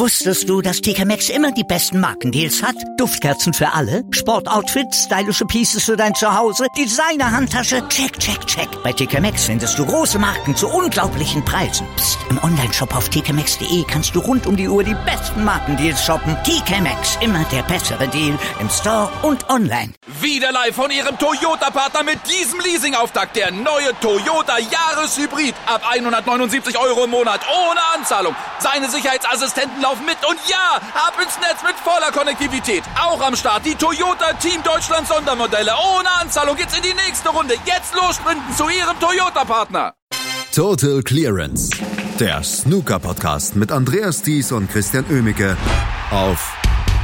Wusstest du, dass TK Maxx immer die besten Markendeals hat? Duftkerzen für alle, Sportoutfits, stylische Pieces für dein Zuhause, Designer-Handtasche, check, check, check. Bei TK Maxx findest du große Marken zu unglaublichen Preisen. Psst. Im Onlineshop auf tkmaxx.de kannst du rund um die Uhr die besten Markendeals shoppen. TK Maxx, immer der bessere Deal im Store und online. Wieder live von Ihrem Toyota-Partner mit diesem Leasing-Auftakt. Der neue Toyota Jahreshybrid. Ab 179 € im Monat. Ohne Anzahlung. Seine Sicherheitsassistenten laufen mit. Und ja, ab ins Netz mit voller Konnektivität. Auch am Start die Toyota Team Deutschland Sondermodelle. Ohne Anzahlung geht's in die nächste Runde. Jetzt los sprinten zu Ihrem Toyota-Partner. Total Clearance. Der Snooker-Podcast mit Andreas Thies und Christian Oemicke auf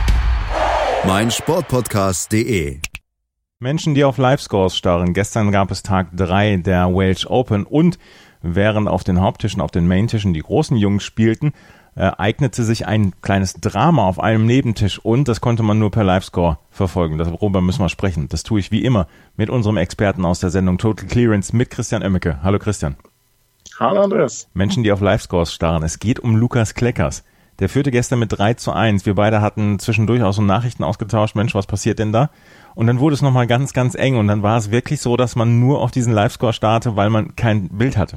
meinsportpodcast.de. Menschen, die auf Live-Scores starren. Gestern gab es Tag 3 der Welsh Open und während auf den Haupttischen, auf den Main-Tischen die großen Jungs spielten, eignete sich ein kleines Drama auf einem Nebentisch und das konnte man nur per Live-Score verfolgen. Darüber müssen wir sprechen. Das tue ich wie immer mit unserem Experten aus der Sendung Total Clearance mit Christian Oemicke. Hallo Christian. Hallo Andreas. Menschen, die auf Live-Scores starren. Es geht um Lukas Kleckers. Der führte gestern mit 3:1. Wir beide hatten zwischendurch auch so Nachrichten ausgetauscht. Mensch, was passiert denn da? Und dann wurde es nochmal ganz, ganz eng. Und dann war es wirklich so, dass man nur auf diesen Live-Score starrte, weil man kein Bild hatte.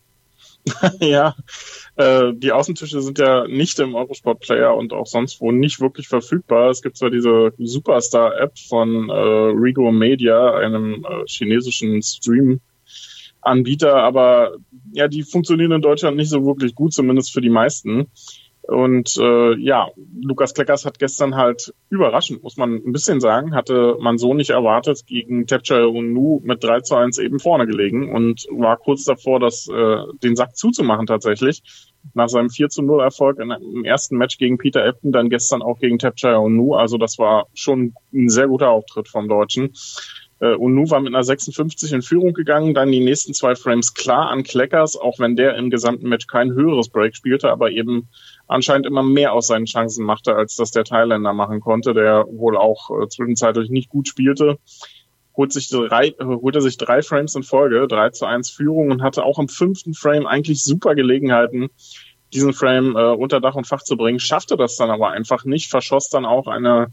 Ja, die Außentische sind ja nicht im Eurosport-Player und auch sonst wo nicht wirklich verfügbar. Es gibt zwar diese Superstar-App von Rego Media, einem chinesischen Stream-Anbieter, aber ja, die funktionieren in Deutschland nicht so wirklich gut, zumindest für die meisten. Und Lukas Kleckers hat gestern halt überraschend, muss man ein bisschen sagen, hatte man so nicht erwartet, gegen Tapchayaonu mit 3:1 eben vorne gelegen und war kurz davor, den Sack zuzumachen tatsächlich. Nach seinem 4:0 Erfolg im ersten Match gegen Peter Ebdon, dann gestern auch gegen Tapchayaonu. Also das war schon ein sehr guter Auftritt vom Deutschen. Onu war mit einer 56 in Führung gegangen, dann die nächsten 2 Frames klar an Kleckers, auch wenn der im gesamten Match kein höheres Break spielte, aber eben anscheinend immer mehr aus seinen Chancen machte, als das der Thailänder machen konnte, der wohl auch zwischenzeitlich nicht gut spielte. Holte sich 3 Frames in Folge, 3:1 Führung und hatte auch im 5. Frame eigentlich super Gelegenheiten, diesen Frame unter Dach und Fach zu bringen, schaffte das dann aber einfach nicht, verschoss dann auch eine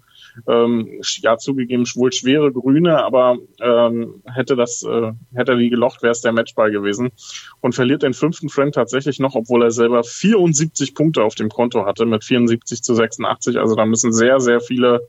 zugegeben wohl schwere Grüne, aber hätte er die gelocht, wäre es der Matchball gewesen und verliert den 5. Frame tatsächlich noch, obwohl er selber 74 Punkte auf dem Konto hatte mit 74:86, also da müssen sehr, sehr viele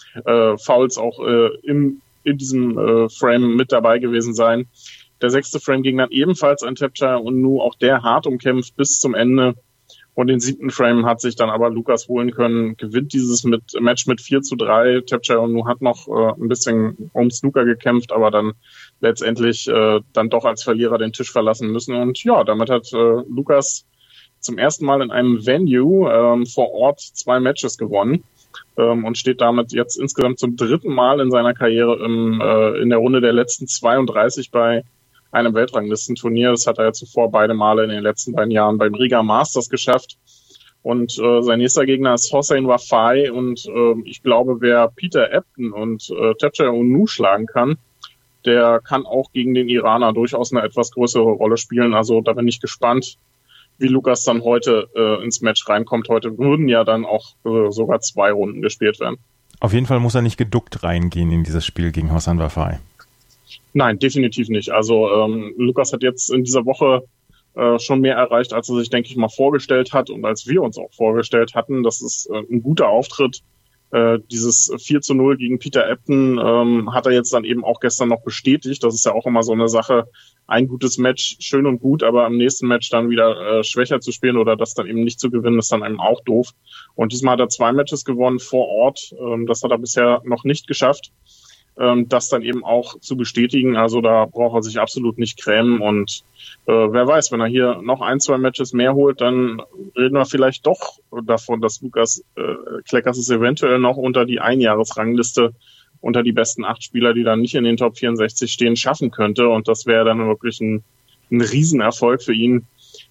Fouls auch in diesem Frame mit dabei gewesen sein. Der 6. Frame ging dann ebenfalls an Tapchayaonu, auch der hart umkämpft bis zum Ende. Und den 7. Frame hat sich dann aber Lukas holen können, gewinnt dieses Match mit 4:3. Tapchayaonu hat noch ein bisschen um Snooker gekämpft, aber dann letztendlich dann doch als Verlierer den Tisch verlassen müssen. Und ja, damit hat Lukas zum ersten Mal in einem Venue vor Ort 2 Matches gewonnen und steht damit jetzt insgesamt zum 3. Mal in seiner Karriere in der Runde der letzten 32 bei einem Weltranglistenturnier. Das hat er ja zuvor beide Male in den letzten beiden Jahren beim Riga Masters geschafft. Und sein nächster Gegner ist Hossein Wafai. Und ich glaube, wer Peter Ebdon und Tapchayaonu schlagen kann, der kann auch gegen den Iraner durchaus eine etwas größere Rolle spielen. Also da bin ich gespannt, wie Lukas dann heute ins Match reinkommt. Heute würden ja dann auch sogar 2 Runden gespielt werden. Auf jeden Fall muss er nicht geduckt reingehen in dieses Spiel gegen Hossein Wafai. Nein, definitiv nicht. Also Lukas hat jetzt in dieser Woche schon mehr erreicht, als er sich, denke ich mal, vorgestellt hat und als wir uns auch vorgestellt hatten. Das ist ein guter Auftritt. Dieses 4:0 gegen Peter Ebdon hat er jetzt dann eben auch gestern noch bestätigt. Das ist ja auch immer so eine Sache. Ein gutes Match, schön und gut, aber am nächsten Match dann wieder schwächer zu spielen oder das dann eben nicht zu gewinnen, ist dann eben auch doof. Und diesmal hat er 2 Matches gewonnen vor Ort. Das hat er bisher noch nicht geschafft. Das dann eben auch zu bestätigen. Also da braucht er sich absolut nicht grämen und wer weiß, wenn er hier noch 1-2 Matches mehr holt, dann reden wir vielleicht doch davon, dass Lukas Kleckers es eventuell noch unter die Einjahresrangliste, unter die besten 8 Spieler, die dann nicht in den Top 64 stehen, schaffen könnte und das wäre dann wirklich ein Riesenerfolg für ihn.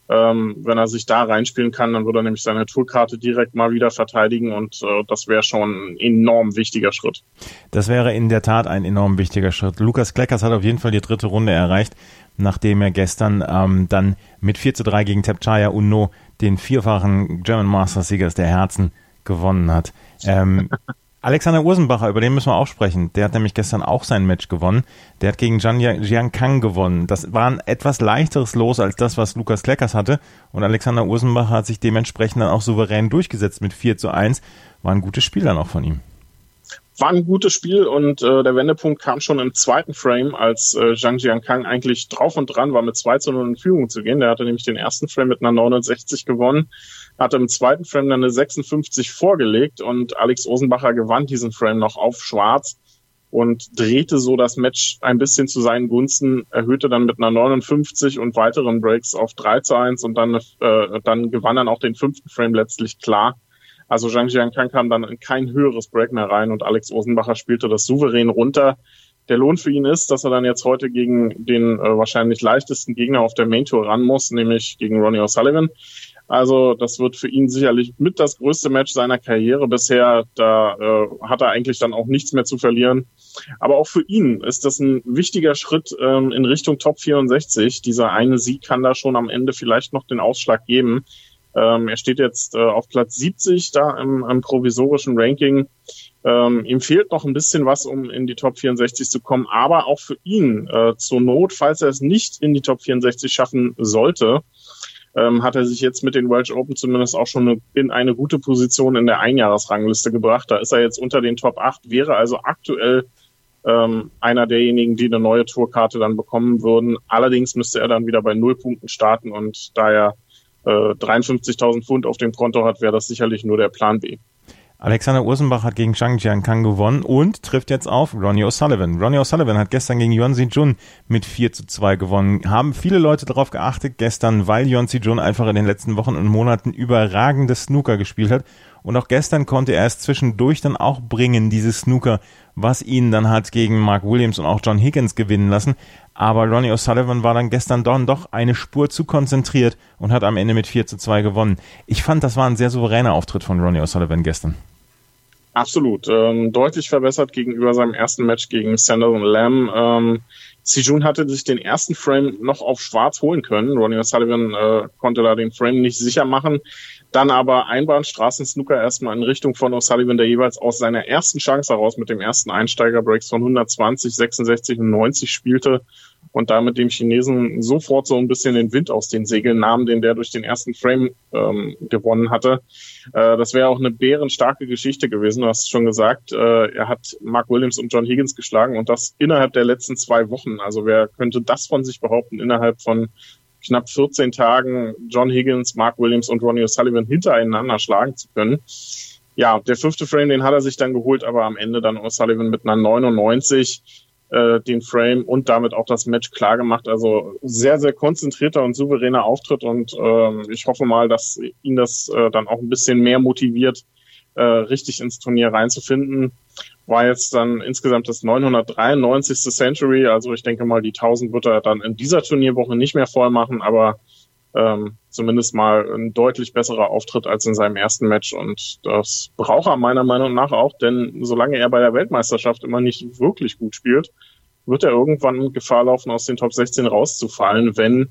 Wenn er sich da reinspielen kann, dann würde er nämlich seine Tourkarte direkt mal wieder verteidigen und das wäre schon ein enorm wichtiger Schritt. Das wäre in der Tat ein enorm wichtiger Schritt. Lukas Kleckers hat auf jeden Fall die 3. Runde erreicht, nachdem er gestern dann mit 4:3 gegen Tapchaya Unno den 4-fachen German Masters-Sieger der Herzen gewonnen hat. Alexander Ursenbacher, über den müssen wir auch sprechen. Der hat nämlich gestern auch sein Match gewonnen. Der hat gegen Jiang Kang gewonnen. Das war ein etwas leichteres Los als das, was Lukas Kleckers hatte. Und Alexander Ursenbacher hat sich dementsprechend dann auch souverän durchgesetzt mit 4:1. War ein gutes Spiel dann auch von ihm. War ein gutes Spiel und der Wendepunkt kam schon im 2. Frame, als Zhang Jiankang eigentlich drauf und dran war, mit 2:0 in Führung zu gehen. Der hatte nämlich den ersten Frame mit einer 69 gewonnen, hatte im 2. Frame dann eine 56 vorgelegt und Alex Ursenbacher gewann diesen Frame noch auf Schwarz und drehte so das Match ein bisschen zu seinen Gunsten, erhöhte dann mit einer 59 und weiteren Breaks auf 3:1 und dann gewann dann auch den 5. Frame letztlich klar. Also Zhang Jiankang kam dann in kein höheres Break mehr rein und Alex Ursenbacher spielte das souverän runter. Der Lohn für ihn ist, dass er dann jetzt heute gegen den wahrscheinlich leichtesten Gegner auf der Main Tour ran muss, nämlich gegen Ronnie O'Sullivan. Also das wird für ihn sicherlich mit das größte Match seiner Karriere bisher. Da hat er eigentlich dann auch nichts mehr zu verlieren. Aber auch für ihn ist das ein wichtiger Schritt in Richtung Top 64. Dieser eine Sieg kann da schon am Ende vielleicht noch den Ausschlag geben. Er steht jetzt auf Platz 70 da im provisorischen Ranking. Ihm fehlt noch ein bisschen was, um in die Top 64 zu kommen. Aber auch für ihn zur Not, falls er es nicht in die Top 64 schaffen sollte, hat er sich jetzt mit den Welsh Open zumindest auch schon in eine gute Position in der Einjahresrangliste gebracht. Da ist er jetzt unter den Top 8, wäre also aktuell einer derjenigen, die eine neue Tourkarte dann bekommen würden. Allerdings müsste er dann wieder bei 0 Punkten starten und da er 53.000 Pfund auf dem Konto hat, wäre das sicherlich nur der Plan B. Alexander Ursenbach hat gegen Zhang Jiankang gewonnen und trifft jetzt auf Ronnie O'Sullivan. Ronnie O'Sullivan hat gestern gegen Yuan Xijun mit 4:2 gewonnen. Haben viele Leute darauf geachtet gestern, weil Yuan Xijun einfach in den letzten Wochen und Monaten überragendes Snooker gespielt hat. Und auch gestern konnte er es zwischendurch dann auch bringen, dieses Snooker, was ihn dann hat gegen Mark Williams und auch John Higgins gewinnen lassen. Aber Ronnie O'Sullivan war dann gestern doch eine Spur zu konzentriert und hat am Ende mit 4:2 gewonnen. Ich fand, das war ein sehr souveräner Auftritt von Ronnie O'Sullivan gestern. Absolut. Deutlich verbessert gegenüber seinem ersten Match gegen Sanderson Lam. Xijun hatte sich den ersten Frame noch auf Schwarz holen können. Ronnie O'Sullivan konnte da den Frame nicht sicher machen. Dann aber Einbahnstraßen-Snooker erstmal in Richtung von O'Sullivan, der jeweils aus seiner ersten Chance heraus mit dem ersten Einsteiger-Breaks von 120, 66 und 90 spielte und damit dem Chinesen sofort so ein bisschen den Wind aus den Segeln nahm, den der durch den ersten Frame gewonnen hatte. Das wäre auch eine bärenstarke Geschichte gewesen, du hast es schon gesagt. Er hat Mark Williams und John Higgins geschlagen und das innerhalb der letzten 2 Wochen. Also wer könnte das von sich behaupten, innerhalb von knapp 14 Tagen John Higgins, Mark Williams und Ronnie O'Sullivan hintereinander schlagen zu können. Ja, der 5. Frame, den hat er sich dann geholt, aber am Ende dann O'Sullivan mit einer 99 den Frame und damit auch das Match klar gemacht. Also sehr, sehr konzentrierter und souveräner Auftritt und ich hoffe mal, dass ihn das dann auch ein bisschen mehr motiviert, richtig ins Turnier reinzufinden. War jetzt dann insgesamt das 993. Century, also ich denke mal, die 1000 wird er dann in dieser Turnierwoche nicht mehr voll machen, aber zumindest mal ein deutlich besserer Auftritt als in seinem ersten Match und das braucht er meiner Meinung nach auch, denn solange er bei der Weltmeisterschaft immer nicht wirklich gut spielt, wird er irgendwann Gefahr laufen, aus den Top 16 rauszufallen, wenn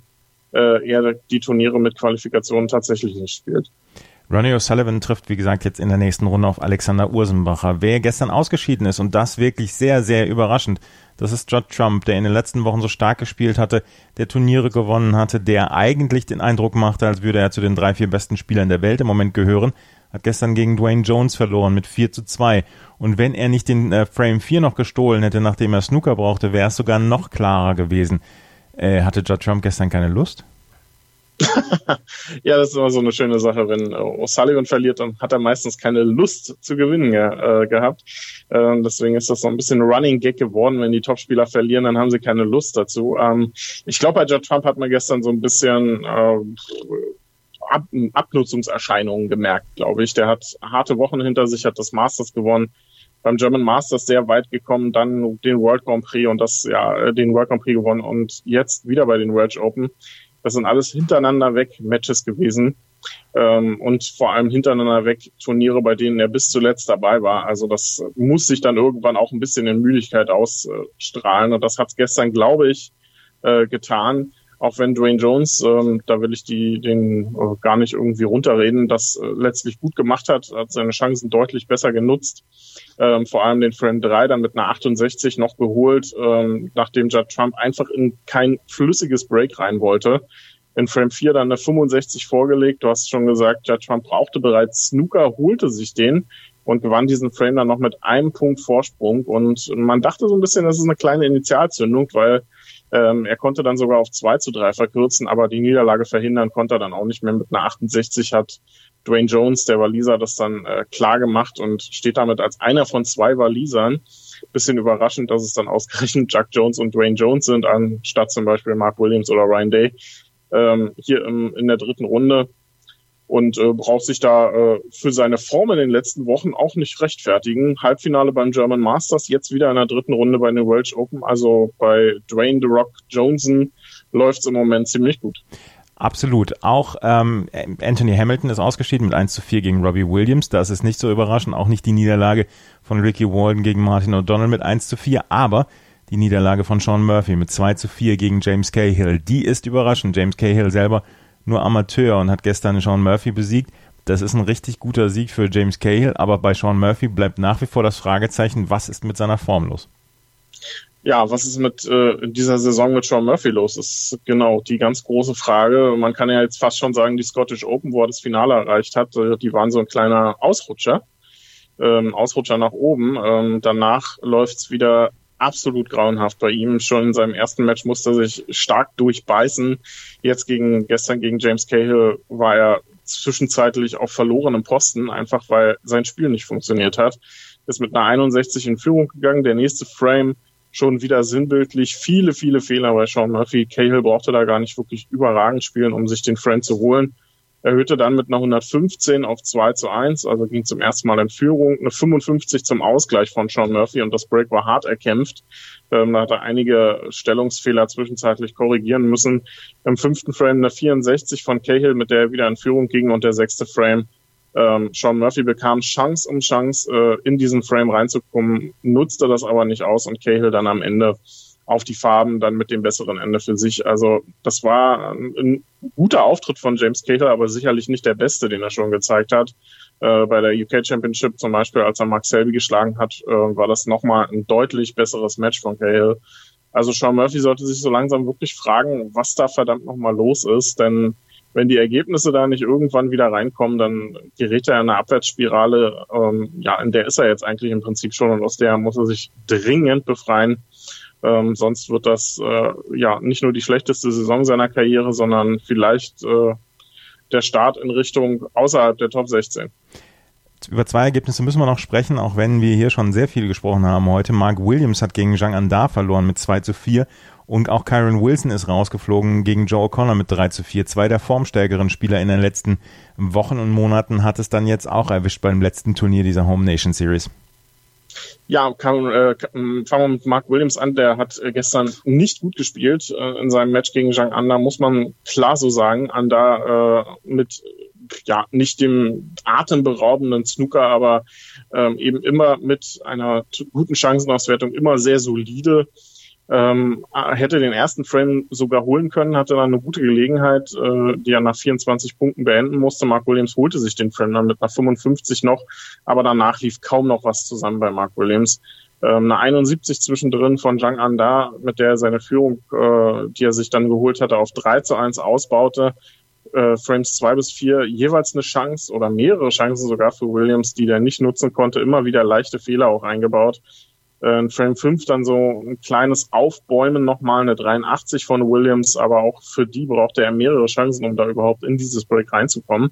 er die Turniere mit Qualifikationen tatsächlich nicht spielt. Ronnie O'Sullivan trifft, wie gesagt, jetzt in der nächsten Runde auf Alexander Ursenbacher. Wer gestern ausgeschieden ist und das wirklich sehr, sehr überraschend, das ist Judd Trump, der in den letzten Wochen so stark gespielt hatte, der Turniere gewonnen hatte, der eigentlich den Eindruck machte, als würde er zu den 3, 4 besten Spielern der Welt im Moment gehören, hat gestern gegen Dwayne Jones verloren mit 4:2. Und wenn er nicht den Frame 4 noch gestohlen hätte, nachdem er Snooker brauchte, wäre es sogar noch klarer gewesen. Hatte Judd Trump gestern keine Lust? Ja, das ist immer so eine schöne Sache. Wenn O'Sullivan verliert, dann hat er meistens keine Lust zu gewinnen gehabt. Deswegen ist das so ein bisschen Running Gag geworden. Wenn die Topspieler verlieren, dann haben sie keine Lust dazu. Ich glaube, bei Judd Trump hat man gestern so ein bisschen Abnutzungserscheinungen gemerkt, glaube ich. Der hat harte Wochen hinter sich, hat das Masters gewonnen. Beim German Masters sehr weit gekommen, dann den World Grand Prix und den World Grand Prix gewonnen und jetzt wieder bei den Welsh Open. Das sind alles hintereinander weg Matches gewesen. Und vor allem hintereinander weg Turniere, bei denen er bis zuletzt dabei war. Also das muss sich dann irgendwann auch ein bisschen in Müdigkeit ausstrahlen. Und das hat es gestern, glaube ich, getan. Auch wenn Dwayne Jones, da will ich den gar nicht irgendwie runterreden, das letztlich gut gemacht hat seine Chancen deutlich besser genutzt. Vor allem den Frame 3 dann mit einer 68 noch geholt, nachdem Judd Trump einfach in kein flüssiges Break rein wollte. In Frame 4 dann eine 65 vorgelegt. Du hast schon gesagt, Judd Trump brauchte bereits Snooker, holte sich den und gewann diesen Frame dann noch mit einem Punkt Vorsprung. Und man dachte so ein bisschen, das ist eine kleine Initialzündung, weil er konnte dann sogar auf 2:3 verkürzen, aber die Niederlage verhindern konnte er dann auch nicht mehr. Mit einer 68 hat Dwayne Jones, der Waliser, das dann klar gemacht und steht damit als einer von 2 Walisern. Bisschen überraschend, dass es dann ausgerechnet Jack Jones und Dwayne Jones sind, anstatt zum Beispiel Mark Williams oder Ryan Day hier in der dritten Runde. Und braucht sich da für seine Form in den letzten Wochen auch nicht rechtfertigen. Halbfinale beim German Masters, jetzt wieder in der dritten Runde bei den Welsh Open. Also bei Dwayne The Rock Johnson läuft es im Moment ziemlich gut. Absolut. Auch Anthony Hamilton ist ausgeschieden mit 1:4 gegen Robbie Williams. Das ist nicht so überraschend. Auch nicht die Niederlage von Ricky Walden gegen Martin O'Donnell mit 1:4. Aber die Niederlage von Sean Murphy mit 2:4 gegen James Cahill, die ist überraschend. James Cahill selber nur Amateur und hat gestern Sean Murphy besiegt. Das ist ein richtig guter Sieg für James Cahill, aber bei Sean Murphy bleibt nach wie vor das Fragezeichen, was ist mit seiner Form los? Ja, was ist mit dieser Saison mit Sean Murphy los? Das ist genau die ganz große Frage. Man kann ja jetzt fast schon sagen, die Scottish Open, wo er das Finale erreicht hat, die waren so ein kleiner Ausrutscher nach oben. Danach läuft's wieder absolut grauenhaft bei ihm. Schon in seinem ersten Match musste er sich stark durchbeißen. Gestern gegen James Cahill war er zwischenzeitlich auf verlorenem Posten, einfach weil sein Spiel nicht funktioniert hat. Ist mit einer 61 in Führung gegangen. Der nächste Frame schon wieder sinnbildlich. Viele, viele Fehler bei Sean Murphy. Cahill brauchte da gar nicht wirklich überragend spielen, um sich den Frame zu holen. Erhöhte dann mit einer 115 auf 2:1, also ging zum ersten Mal in Führung. Eine 55 zum Ausgleich von Sean Murphy und das Break war hart erkämpft. Da hat er einige Stellungsfehler zwischenzeitlich korrigieren müssen. Im 5. Frame eine 64 von Cahill, mit der er wieder in Führung ging, und der 6. Frame. Sean Murphy bekam Chance um Chance, in diesen Frame reinzukommen, nutzte das aber nicht aus und Cahill dann am Ende auf die Farben, dann mit dem besseren Ende für sich. Also das war ein guter Auftritt von James Cahill, aber sicherlich nicht der beste, den er schon gezeigt hat. Bei der UK Championship zum Beispiel, als er Mark Selby geschlagen hat, war das nochmal ein deutlich besseres Match von Cahill. Also Sean Murphy sollte sich so langsam wirklich fragen, was da verdammt nochmal los ist, denn wenn die Ergebnisse da nicht irgendwann wieder reinkommen, dann gerät er in eine Abwärtsspirale, in der ist er jetzt eigentlich im Prinzip schon, und aus der muss er sich dringend befreien. Sonst wird das nicht nur die schlechteste Saison seiner Karriere, sondern vielleicht der Start in Richtung außerhalb der Top 16. Über 2 Ergebnisse müssen wir noch sprechen, auch wenn wir hier schon sehr viel gesprochen haben heute. Mark Williams hat gegen Zhang Anda verloren mit 2:4 und auch Kyron Wilson ist rausgeflogen gegen Joe O'Connor mit 3:4. 2 der formstärkeren Spieler in den letzten Wochen und Monaten hat es dann jetzt auch erwischt beim letzten Turnier dieser Home Nation Series. Ja, fangen wir mit Mark Williams an. Der hat gestern nicht gut gespielt in seinem Match gegen Zhang Anda, muss man klar so sagen. Anda mit nicht dem atemberaubenden Snooker, aber eben immer mit einer guten Chancenauswertung, immer sehr solide. Hätte den ersten Frame sogar holen können, hatte dann eine gute Gelegenheit, die er nach 24 Punkten beenden musste. Mark Williams holte sich den Frame dann mit einer 55 noch, aber danach lief kaum noch was zusammen bei Mark Williams. Eine 71 zwischendrin von Zhang Anda, mit der er seine Führung, die er sich dann geholt hatte, auf 3:1 ausbaute. Frames 2 bis 4 jeweils eine Chance oder mehrere Chancen sogar für Williams, die der nicht nutzen konnte, immer wieder leichte Fehler auch eingebaut. In Frame 5 dann so ein kleines Aufbäumen nochmal, eine 83 von Williams, aber auch für die brauchte er mehrere Chancen, um da überhaupt in dieses Break reinzukommen.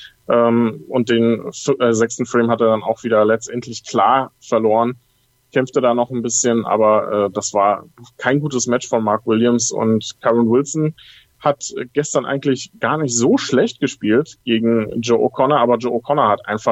Und den 6. Frame hat er dann auch wieder letztendlich klar verloren, kämpfte da noch ein bisschen, aber das war kein gutes Match von Mark Williams, und Kyron Wilson hat gestern eigentlich gar nicht so schlecht gespielt gegen Joe O'Connor, aber Joe O'Connor hat einfach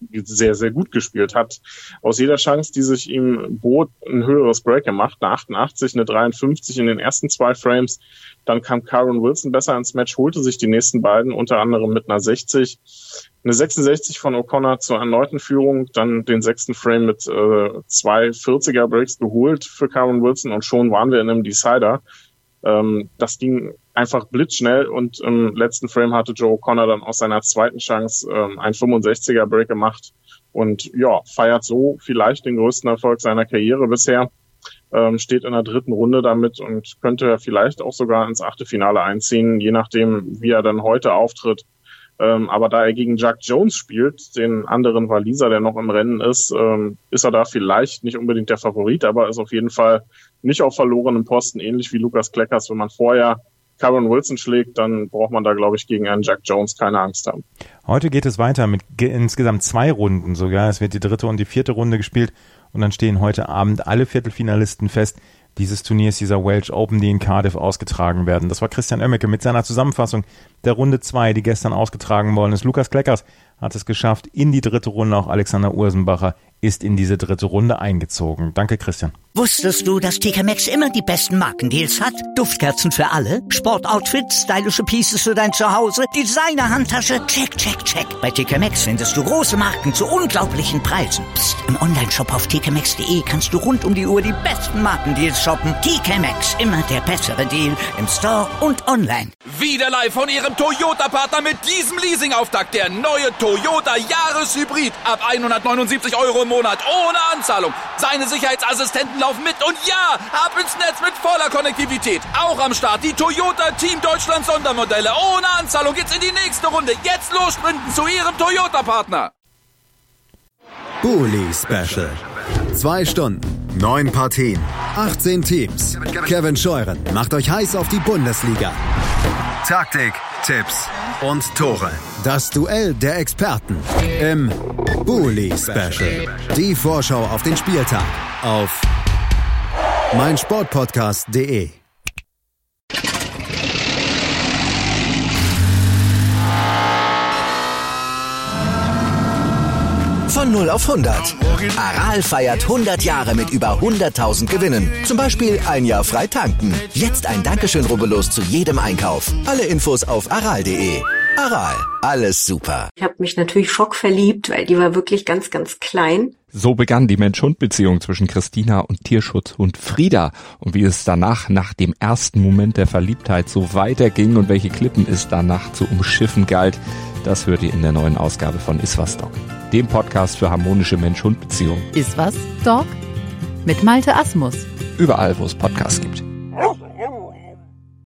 sehr, sehr gut gespielt, hat aus jeder Chance, die sich ihm bot, ein höheres Break gemacht, eine 88, eine 53 in den ersten 2 Frames. Dann kam Kyren Wilson besser ins Match, holte sich die nächsten beiden, unter anderem mit einer 60. Eine 66 von O'Connor zur erneuten Führung, dann den 6. Frame mit 2 40er Breaks geholt für Kyren Wilson und schon waren wir in einem Decider. Das ging einfach blitzschnell und im letzten Frame hatte Joe O'Connor dann aus seiner zweiten Chance ein 65er Break gemacht und ja, feiert so vielleicht den größten Erfolg seiner Karriere bisher. Steht in der 3. Runde damit und könnte vielleicht auch sogar ins Achtelfinale einziehen, je nachdem, wie er dann heute auftritt. Aber da er gegen Jack Jones spielt, den anderen Waliser, der noch im Rennen ist er da vielleicht nicht unbedingt der Favorit, aber ist auf jeden Fall nicht auf verlorenem Posten, ähnlich wie Lukas Kleckers. Wenn man vorher Kyren Wilson schlägt, dann braucht man da, glaube ich, gegen einen Jack Jones keine Angst haben. Heute geht es weiter mit insgesamt 2 Runden sogar. Es wird die 3. und die 4. Runde gespielt und dann stehen heute Abend alle Viertelfinalisten fest dieses Turniers, dieser Welsh Open, die in Cardiff ausgetragen werden. Das war Christian Oemmeke mit seiner Zusammenfassung der Runde 2, die gestern ausgetragen worden ist. Lukas Kleckers hat es geschafft in die 3. Runde. Auch Alexander Ursenbacher ist in diese 3. Runde eingezogen. Danke, Christian. Wusstest du, dass TK Maxx immer die besten Markendeals hat? Duftkerzen für alle, Sportoutfits, stylische Pieces für dein Zuhause, Designer-Handtasche, check, check, check. Bei TK Maxx findest du große Marken zu unglaublichen Preisen. Psst. Im Onlineshop auf tkmaxx.de kannst du rund um die Uhr die besten Markendeals shoppen. TK Maxx, immer der bessere Deal im Store und online. Wieder live von Ihrem Toyota-Partner mit diesem Leasing-Auftakt. Der neue Toyota Jahreshybrid. Ab 179 Euro im Monat. Ohne Anzahlung. Seine Sicherheitsassistenten laufen mit. Und ja, ab ins Netz mit voller Konnektivität. Auch am Start die Toyota Team Deutschland Sondermodelle. Ohne Anzahlung geht's in die nächste Runde. Jetzt los sprinten zu Ihrem Toyota-Partner. Bully Special. 2 Stunden, 9 Partien, 18 Teams. Kevin Scheuren macht euch heiß auf die Bundesliga. Taktik, Tipps und Tore. Das Duell der Experten im Bully Special. Die Vorschau auf den Spieltag auf meinsportpodcast.de. Von 0 auf 100. Aral feiert 100 Jahre mit über 100.000 Gewinnen. Zum Beispiel ein Jahr frei tanken. Jetzt ein Dankeschön, rubbellos zu jedem Einkauf. Alle Infos auf aral.de. Aral, alles super. Ich habe mich natürlich schockverliebt, weil die war wirklich ganz, ganz klein. So begann die Mensch-Hund-Beziehung zwischen Christina und Tierschutzhund Frieda. Und wie es danach, nach dem ersten Moment der Verliebtheit, so weiterging und welche Klippen es danach zu umschiffen galt, das hört ihr in der neuen Ausgabe von Iswas Dog, dem Podcast für harmonische Mensch-Hund-Beziehungen. Iswas Dog? Mit Malte Asmus. Überall, wo es Podcasts gibt.